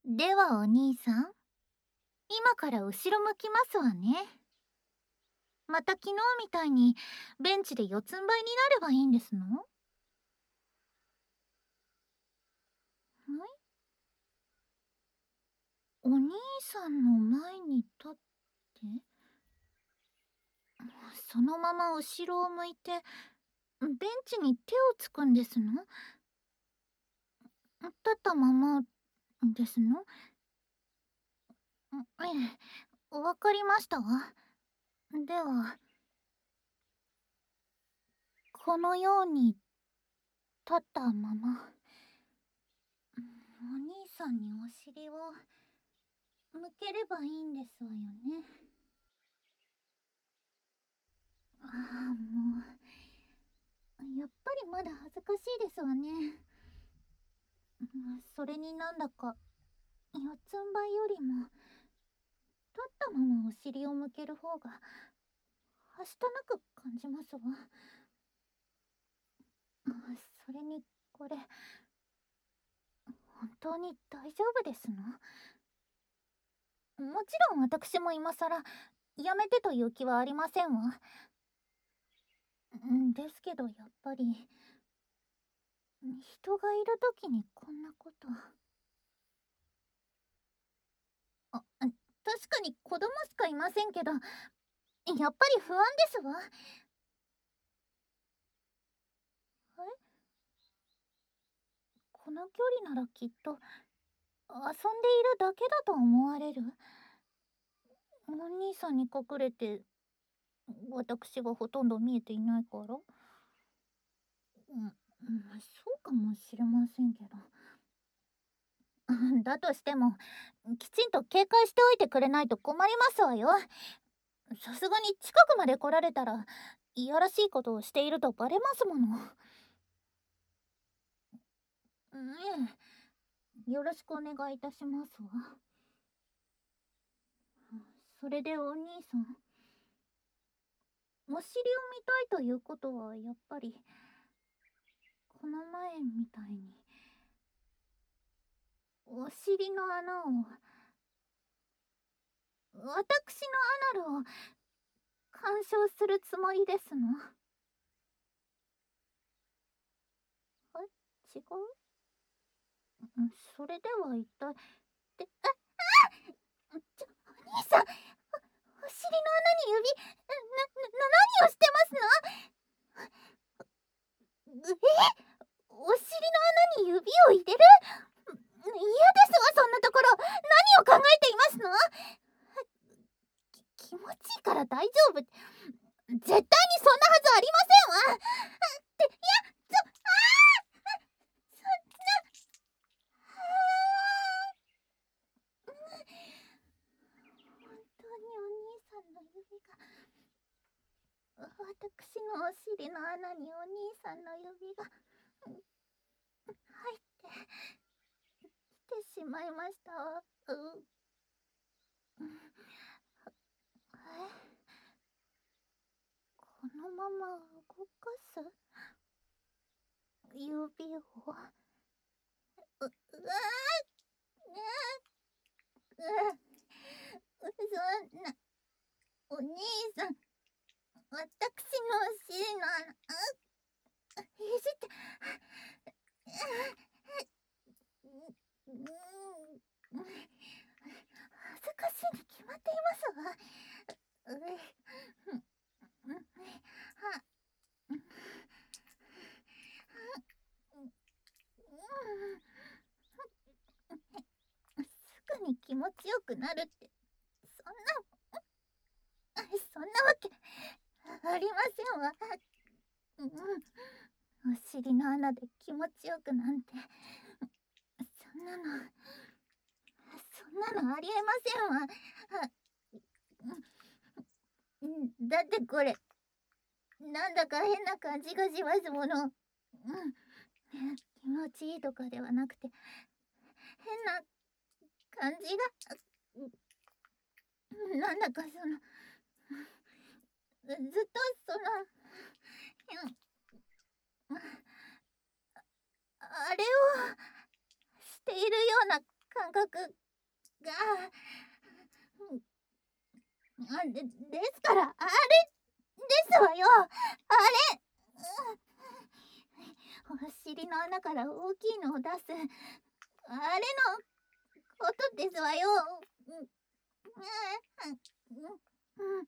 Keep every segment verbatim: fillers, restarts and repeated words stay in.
ではお兄さん、今から後ろ向きますわね。また昨日みたいにベンチで四つん這いになればいいんですの？はい、お兄さんの前に立って、そのまま後ろを向いてベンチに手をつくんですの？立ったままですの？ええ、わかりましたわ。ではこのように立ったまま、お兄さんにお尻を向ければいいんですわよね。ああ、もうやっぱりまだ恥ずかしいですわね。それになんだか四つん這いよりも立ったままお尻を向ける方がはしたなく感じますわ。それにこれ本当に大丈夫ですの？もちろん私も今更やめてという気はありませんわ。ですけどやっぱり人がいる時にこんなこと。あ、確かに子供しかいませんけど、やっぱり不安ですわ。え、この距離ならきっと遊んでいるだけだと思われる。お兄さんに隠れて私がほとんど見えていないから。うん、うん、そうかもしれませんけど。だとしてもきちんと警戒しておいてくれないと困りますわよ。さすがに近くまで来られたらいやらしいことをしているとバレますもの。ええ、よろしくお願いいたしますわ。それでお兄さん、お尻を見たいということはやっぱりこの前みたいにお尻の穴を、私のアナルを鑑賞するつもりですの？あ、違う？それでは一体で、ああ、ちょ、お兄さん、お尻の穴に指、な、な、何をしてますの？え、お尻の穴に指を入れる？嫌ですわ、そんなところ。何を考えていますの？き気持ちいいから大丈夫。絶対にそんなはずありませんわ。っていや、ちょ、ああ、そんな、本当にお兄さんの指が、私のお尻の穴にお兄さんの指が入ってきてしまいましたわ。うえ、このまま動かす指を、う、うわー、う、う、そんな、お兄さん、私のお尻の穴、いじって、うん、恥ずかしいに決まっていますわ。う、う、は、すぐに気持ちよくなるって、そんな、そんなわけありませんわ。うん、お尻の穴で気持ちよくなんて、そんなの、そんなのありえませんわ。だってこれ、なんだか変な感じがしますもの。うん、気持ちいいとかではなくて、変な感じが、なんだかその、ずっとその、あれをしているような感覚が、あでですからあれですわよ、あれ、うん、お尻の穴から大きいのを出すあれのことですわよ。うん、うん、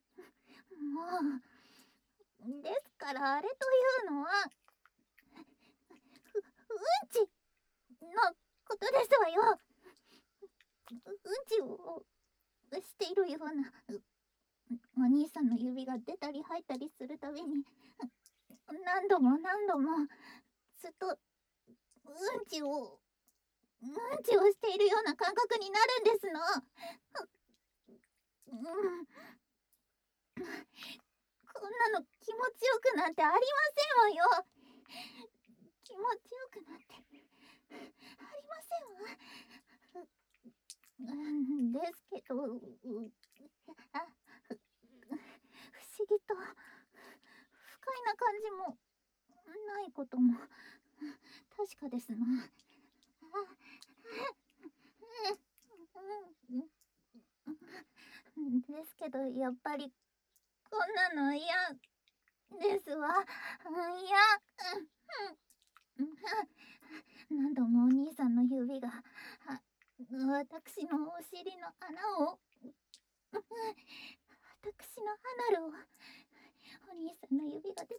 もうですからあれというのはううんちのことですわよ。うんちをしているようなお兄さんの指が出たり入ったりするたびに何度も何度もずっとうんちをうんちをしているような感覚になるんですの。うん、こんなの気持ちよくなんてありませんわよ。気持ちよくなんてありませんわ。うんですけど、うあふ不思議と不快な感じもないことも確かですな。ですけどやっぱりこんなの嫌ですわ。嫌。何度もお兄さんの指が私のお尻の穴を私のアナルをお兄さんの指が出たり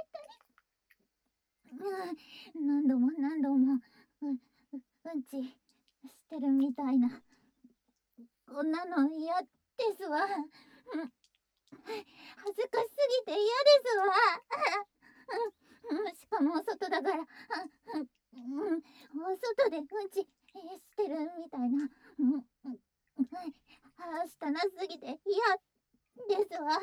入ったり、うん、何度も何度もう、う、うんちしてるみたいな。こんなの嫌ですわ。うん、恥ずかしすぎて嫌ですわ。うん、しかもお外だから、うん、お外でうんちしてるみたいな。うん、うん、はしたなすぎて嫌ですわ。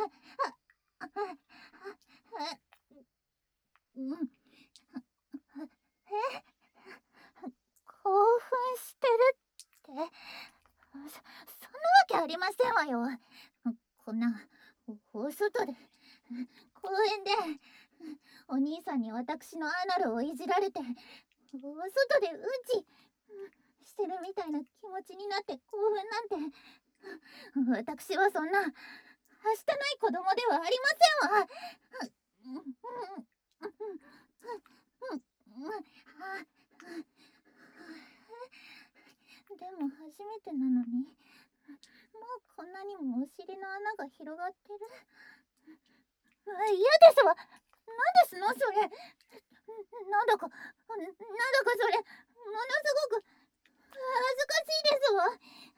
うん、え、興奮してるって、そ、そんなわけありませんわよ。こんなお外で公園でお兄さんに私のアナルをいじられてお外でうんちしてるみたいな気持ちになって興奮なんて、私はそんなはしたない子供ではありませんわ。でも初めてなのにもうこんなにもお尻の穴が広がってる。嫌ですわ。なんですのそれ。なんだかなんだかそれものすごく恥ずかしいですわ。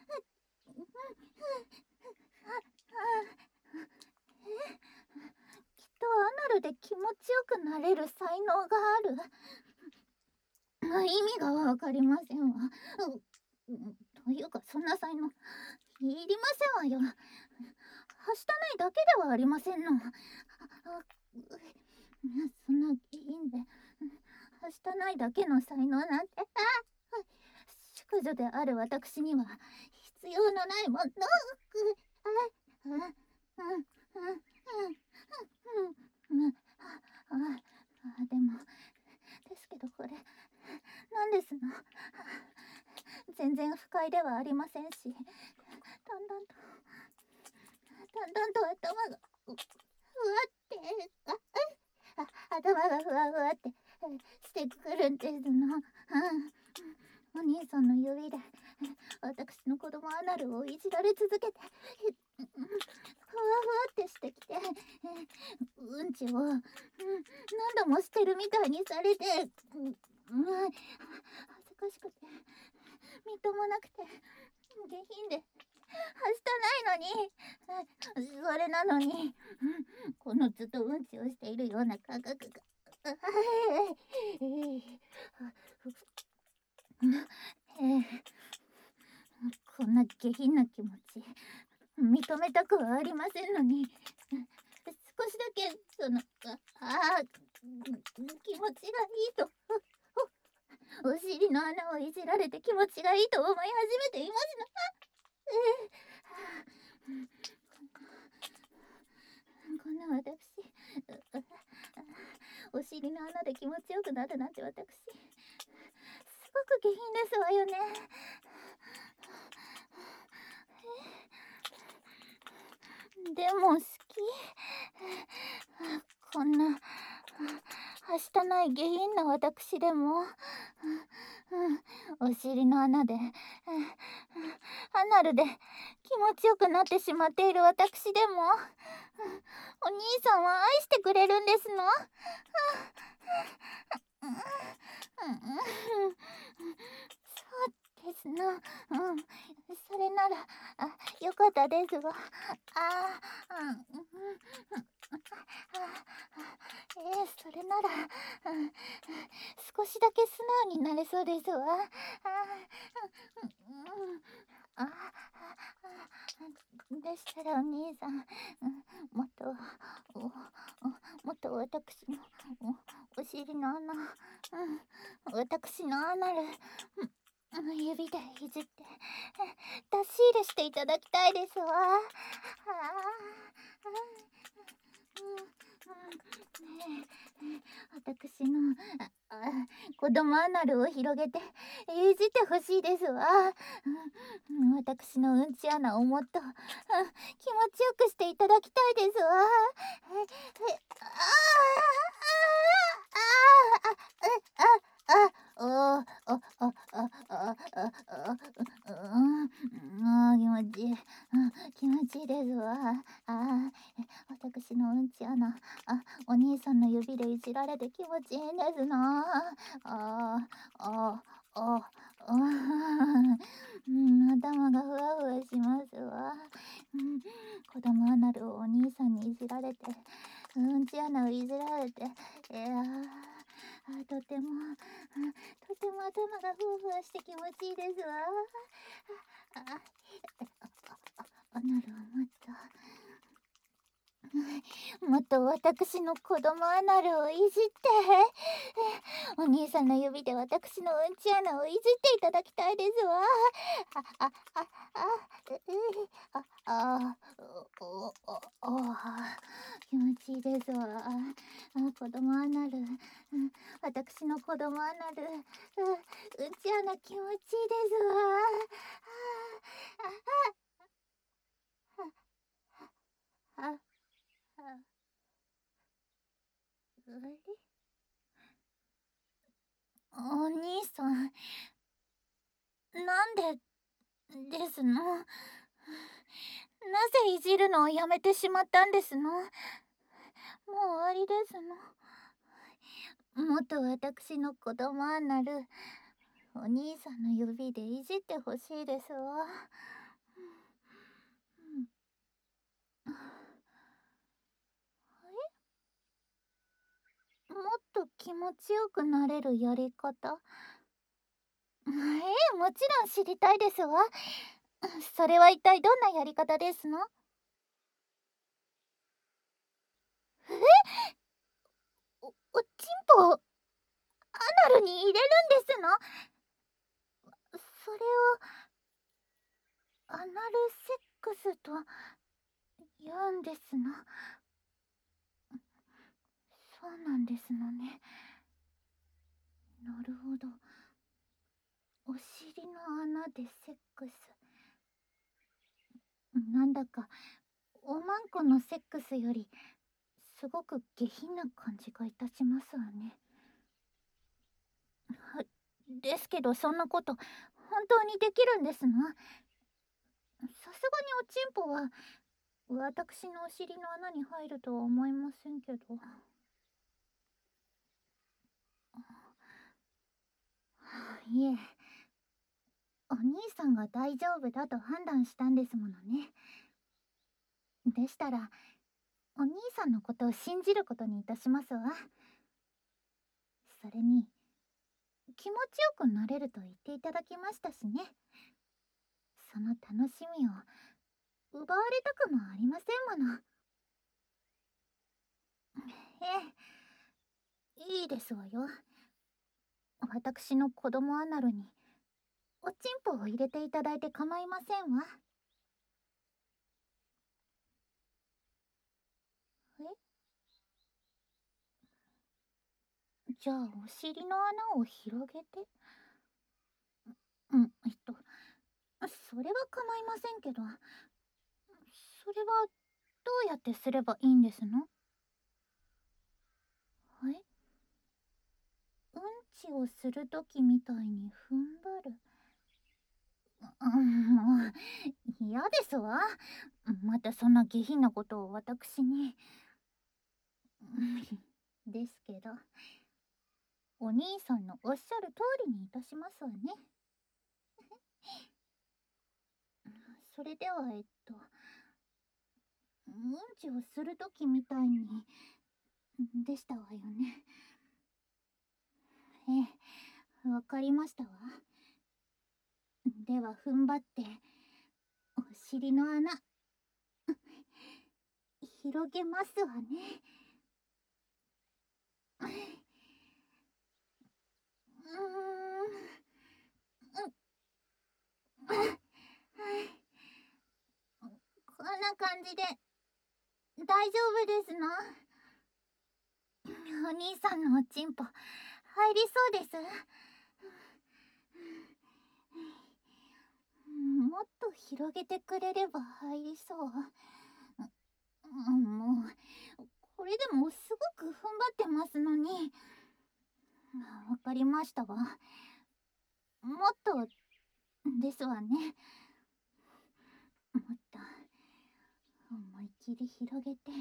きっとアナルで気持ちよくなれる才能がある。意味がわかりませんわ。というかそんな才能いりませんわよ。はしたないだけではありませんの。そんな下品ではしたないだけの才能なんて淑女である私には必要のないもの。でもですけどこれなんですの。全然不快ではありませんし、だんだんとだんだんと頭がふわってあ頭がふわふわってしてくるんですの。お兄さんの指で私の子供アナルをいじられ続けてふわふわってしてきてうんちを何度もしてるみたいにされて恥ずかしくてみっともなくて下品ではしたないのにそれなのにこのずっとうんちをしているような感覚がこんな下品な気持ち認めたくはありませんのに少しだけそのああ気持ちがいいとお尻の穴をいじられて気持ちがいいと思い始めていますの。こんな私お尻の穴で気持ちよくなるなんて私すごく下品ですわよね。 でも好き。こんなはしたない下品な私でも、お尻の穴で、アナルで気持ちよくなってしまっている私でも、お兄さんは愛してくれるんですの？そうですな。うん。それなら、あ、よかったですわ。ああ、うん、うん、えー、それなら、うん、少しだけ素直になれそうですわ。あうん、あでしたらお兄さん、うん、もっとおおもっと私のおお尻の穴、うん、私のアナル、うん、指でいじって出し入れしていただきたいですわ。ああ、ねえ、私のああ子供アナルを広げていじってほしいですわ。うん、私のうんち穴をもっと、うん、気持ちよくしていただきたいですわ。ええあああああああああああああああああ気持ちいい、気持ちいいですわ。あ私のうんち穴、あお兄さんの指でいじられて気持ちいいんですな。ああああうん、頭がふわふわしますわ。うん、子供アナルをお兄さんにいじられて、うんち穴をいじられて、いやあとても、とても頭がふわふわして気持ちいいですわ。ああアナルをもっと。もっと私の子供アナルをいじってお兄さんの指で私のうんち穴をいじっていただきたいですわ。ああああああおおお気持ちいいですわ。あ子供アナル、私の子供アナル、うんち穴気持ちいいですわ。あああああれお兄さん、なんでですの？なぜいじるのをやめてしまったんですの？もう終わりですの。もっと私の子供アナル、お兄さんの指でいじってほしいですわ。うん、もっと気持ちよくなれるやり方？ええ、もちろん知りたいですわ。それは一体どんなやり方ですの？えお、おちんぽをアナルに入れるんですの？それをアナルセックスと言うんですの？そうなんですのね。なるほど。お尻の穴でセックス。なんだかおまんこのセックスよりすごく下品な感じがいたしますわね。ですけどそんなこと本当にできるんですの？さすがにおちんぽは私のお尻の穴に入るとは思いませんけど。いえ、お兄さんが大丈夫だと判断したんですものね。でしたらお兄さんのことを信じることにいたしますわ。それに気持ちよくなれると言っていただきましたしね。その楽しみを奪われたくもありませんもの。ええ、いいですわよ。私の子供アナルにおちんぽを入れていただいて構いませんわ。えじゃあお尻の穴を広げて、うんえっとそれは構いませんけど、それはうやってすればいいんですの？はい。うんちをするときみたいに踏ん張る。うん、もう嫌ですわ。またそんな下品なことを私に。ですけど、お兄さんのおっしゃる通りにいたしますわね。それではえっとうんちをするときみたいにでしたわよね。ええ、わかりましたわ。では踏ん張ってお尻の穴広げますわね。うーん、こんな感じで大丈夫ですの？お兄さんのおちんぽ入りそうです。もっと広げてくれれば入りそう。うん、もうこれでもすごく踏ん張ってますのに。わかりましたわ。もっとですわね。もっと思いっきり広げて。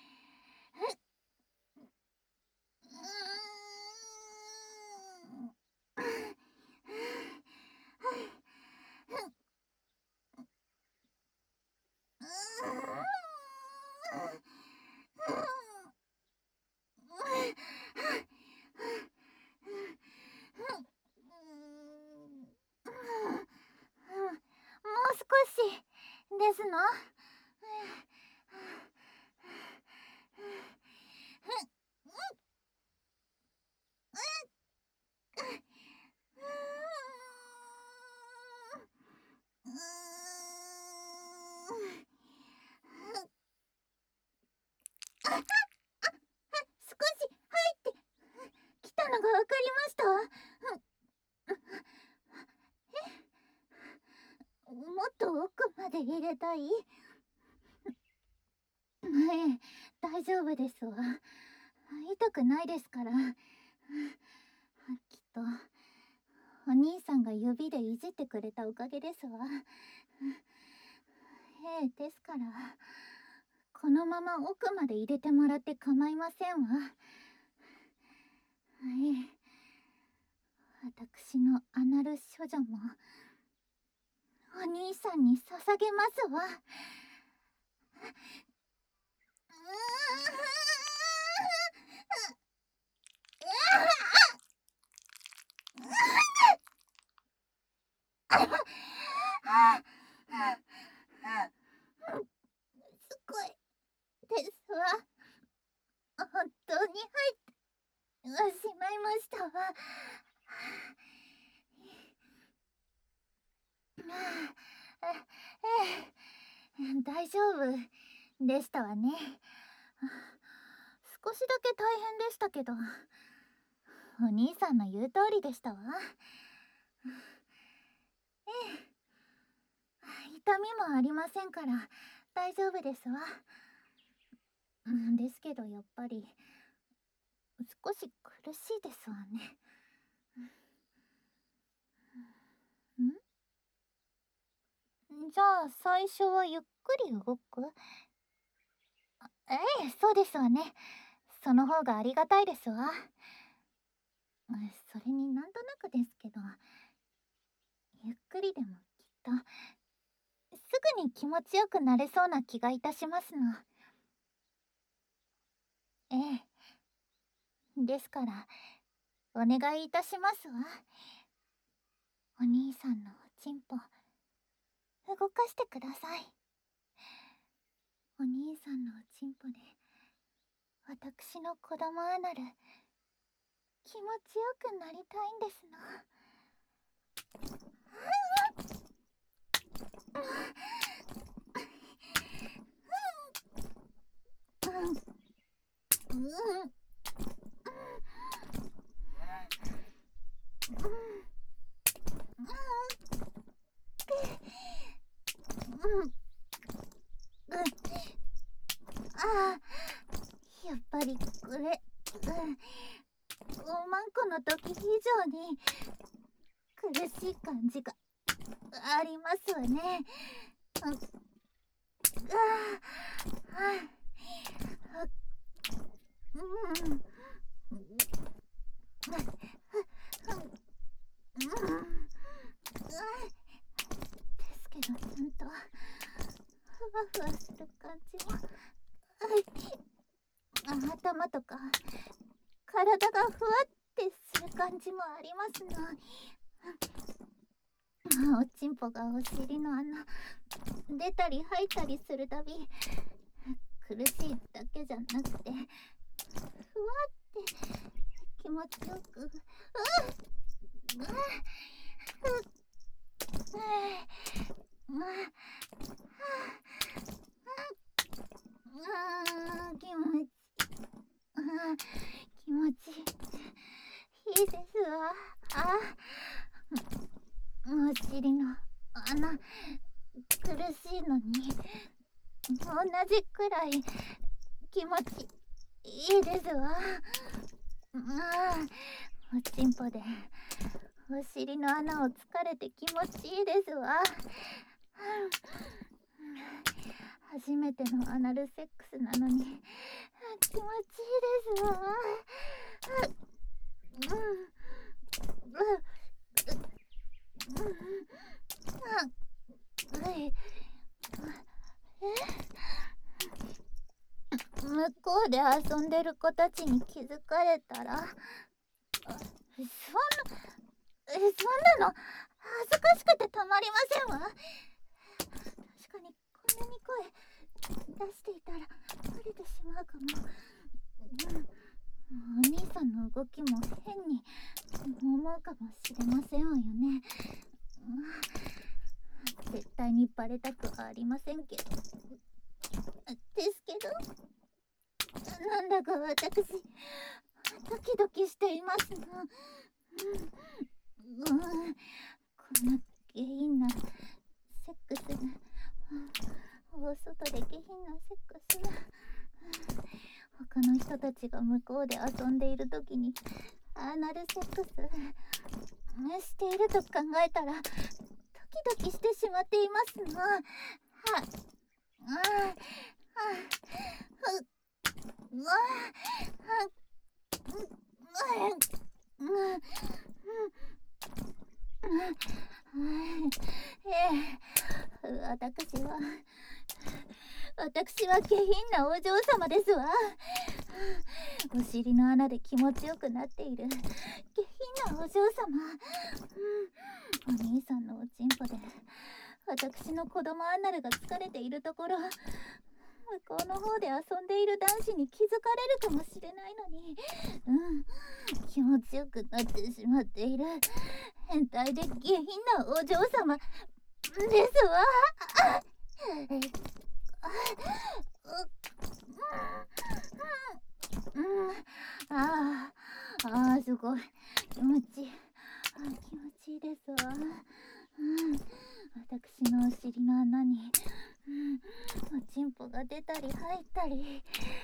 もう少しですの？少し入ってきたのがわかりましたわ。もっと奥まで入れたい？ええ、大丈夫ですわ。痛くないですから。きっとお兄さんが指でいじってくれたおかげですわ。ええ、ですからこのまま奥まで入れてもらって構いませんわ。ええ、私のアナル処女もお兄さんに捧げますわ。すごいですわ。本当に入ってしまいましたわ。ええ、大丈夫でしたわね。少しだけ大変でしたけど、お兄さんの言う通りでしたわ。ええ、痛みもありませんから大丈夫ですわ。ですけどやっぱり少し苦しいですわね。ん？じゃあ最初はゆっくり動く？ええ、そうですわね。その方がありがたいですわ。それになんとなくですけど、ゆっくりでもきっとすぐに気持ちよくなれそうな気がいたしますの。ええ、ですからお願いいたしますわ。お兄さんのおちんぽ動かしてください。お兄さんのおちんぽで私の子供アナル気持ちよくなりたいんですの。うん、うん、うん、うん、 に苦しい感じがありますわね。うっああうんうんですけど、ちゃんとふわふわする感じも頭とか体がふわってする感じもありますの。おちんぽがお尻の穴出たり吐いたりするたび苦しいだけじゃなくてふわって気持ちよくうっうっ気持ち気持ちいいですわ。あお尻の穴苦しいのに同じくらい気持ちいいですわ。あおちんぽでお尻の穴を突かれて気持ちいいですわ。初めてのアナルセックスなのに気持ちいいですわ。向こうで遊んでる子たちに気づかれたら、そんなえそんなの恥ずかしくてたまりませんわ。確かにこんなに声出していたらバレてしまうかも。うん、お兄さんの動きも変に思うかもしれませんわよね。絶対にバレたくはありませんけど。ですけど、なんだか私ドキドキしていますの。うん、こんな下品なセックス大外で下品なセックス他の人たちが向こうで遊んでいる時にアナルセックスしていると考えたらドキドキしてしまっていますの。はあああうわ私は私は下品なお嬢様ですわ。お尻の穴で気持ちよくなっている下品なお嬢様。お兄さんのおちんぽで私の子供アナルが疲れているところ、向こうの方で遊んでいる男子に気づかれるかもしれないのに、うん気持ちよくなってしまっている変態で下品なお嬢様ですわ。あああすごい気持ちいい。あ気持ちいいですわ。うん私のお尻の穴に、うん、おちんぽが出たり入ったり、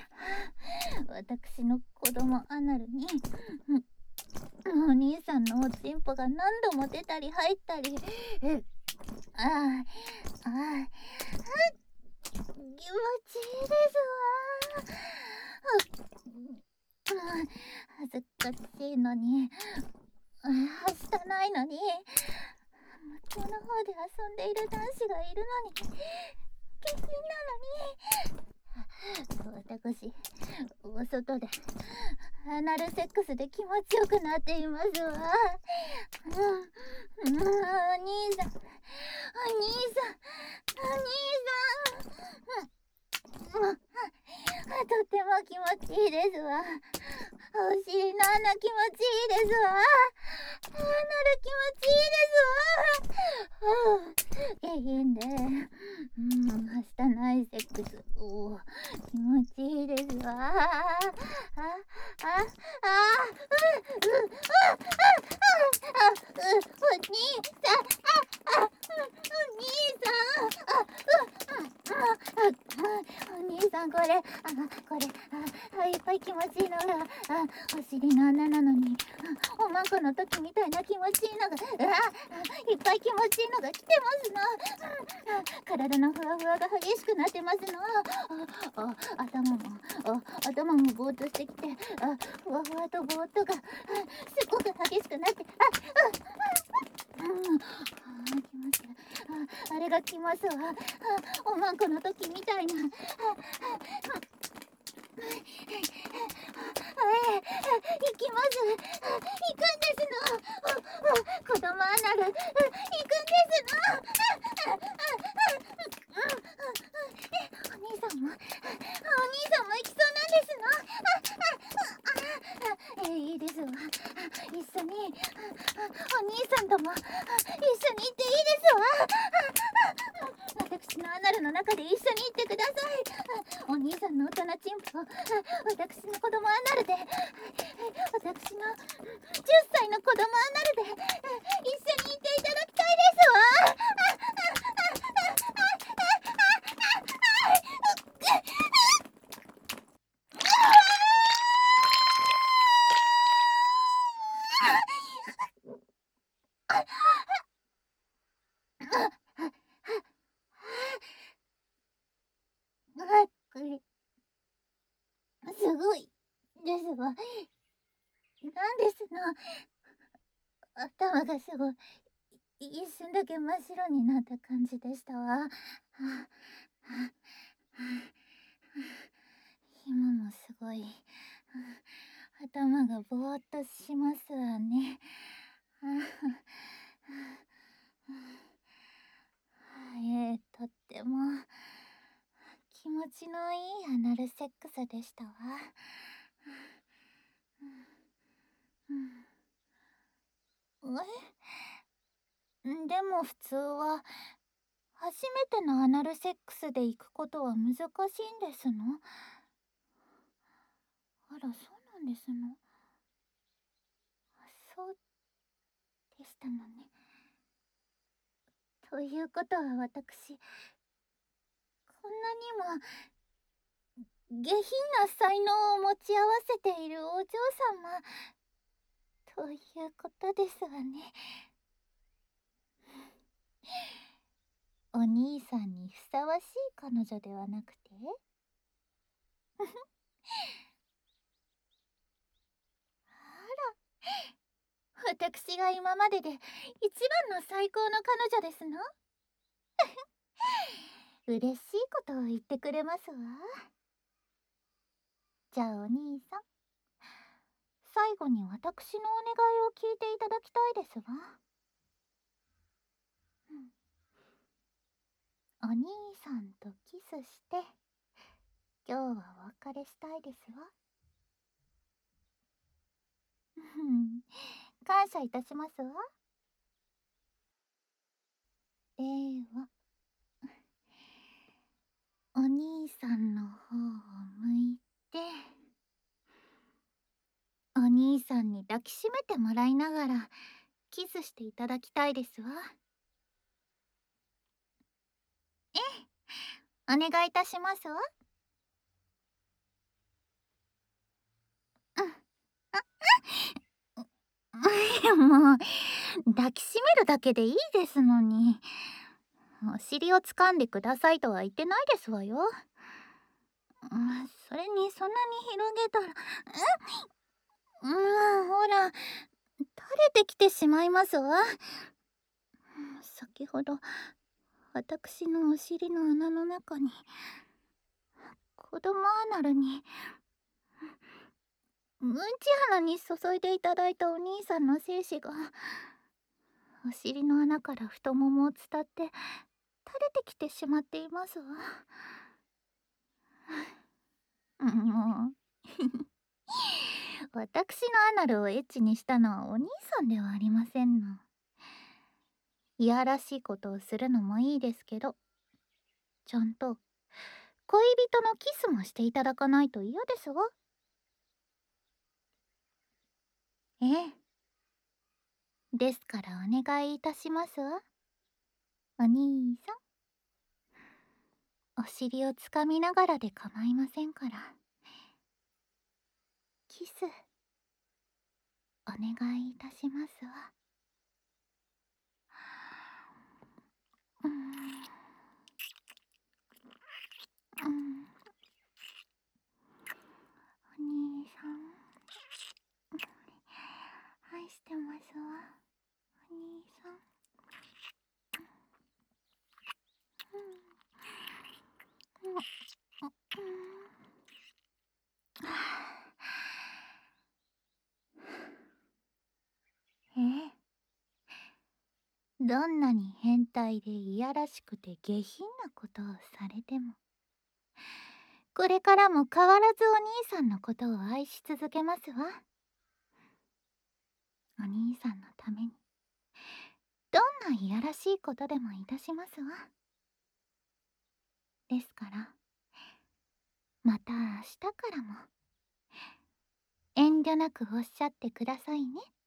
私の子供アナルに、うん、お兄さんのおちんぽが何度も出たり入ったり、ああああ気持ちいいですわ。恥ずかしいのに、はしたないのに、向こうの方で遊んでいる男子がいるのに下品なのに、私お外でアナルセックスで気持ちよくなっていますわ。うん、うん、お兄さんお兄さんお兄さん、うん、とっても気持ちいいですわ。お尻の穴気持ちいいですわ。アナル気持ちいいですわ。下品で、うん、はしたないセックス、お気持ちいいですわ。ああああうううあああうお兄これ、あ、これ、あ、いっぱい気持ちいいのが、あ、お尻の穴なのに、あ、おまんこの時みたいな気持ちいいのが、うわ、いっぱい気持ちいいのが来てますの。あ、体のふわふわが激しくなってますの。あ、あ、頭も、あ、頭もぼーっとしてきて、あ、ふわふわとぼーっとが、あ、すごく激しくなって、あ、あ、うん、あ、来ます。あ、あれが来ますわ。あ、おまんこの時みたいな。あ、あ、あ、ええ、行きます。行くんですの。子供アナル、行くんですの。お兄さんも、お兄さんも行きそうなんですの。え、いいですわ。一緒に、お兄さんとも一緒に行っていいですわ。私のアナルの中で一緒に行ってください。お兄さんの大人チンポ、私の子供アナルで、私のじゅっさいの子供アナルで一緒に行っていただきたいですわ。あ、これすごいですわ。なんですの。頭がすごい一瞬だけ真っ白になった感じでしたわ。はあはあはあ、今もすごい、はあ、頭がぼーっとしますわね。はあはあはあ、えー、とっても気持ちのいいアナルセックスでしたわ。え、でも普通は初めてのアナルセックスで行くことは難しいんですの？あら、そうなんですの。そうでしたのね。ということは私、こんなにも下品な才能を持ち合わせているお嬢様ということですわね。お兄さんにふさわしい彼女ではなくてあら、私が今までで一番の最高の彼女ですの。嬉しいことを言ってくれますわ。じゃあお兄さん、最後に私のお願いを聞いていただきたいですわ。うん、お兄さんとキスして今日はお別れしたいですわ。感謝いたしますわ。では、お兄さんの方を向いて、お兄さんに抱きしめてもらいながらキスしていただきたいですわ。ええ、お願いいたしますわ。うん、もう抱きしめるだけでいいですのに。お尻を掴んでくださいとは言ってないですわよ。うん、それにそんなに広げたら、うん、うん、ほら垂れてきてしまいますわ。先ほど私のお尻の穴の中に子供アナルにうんち鼻に注いでいただいたお兄さんの精子がお尻の穴から太ももを伝って垂れてきてしまっていますわ。もう私のアナルをエッチにしたのはお兄さんではありませんの。いやらしいことをするのもいいですけど、ちゃんと恋人のキスもしていただかないと嫌ですわ。ええ。ですからお願いいたしますわ。お兄さお尻をつかみながらで構いませんから。キスお願いいたしますわ。うん、うん、お兄さん愛してますわ。お兄さん。うん、うん、うん、え、どんなに変態でいやらしくて下品なことをされても、これからも変わらずお兄さんのことを愛し続けますわ。お兄さんのためにどんないやらしいことでもいたしますわ。ですからまた明日からも遠慮なくおっしゃってくださいね。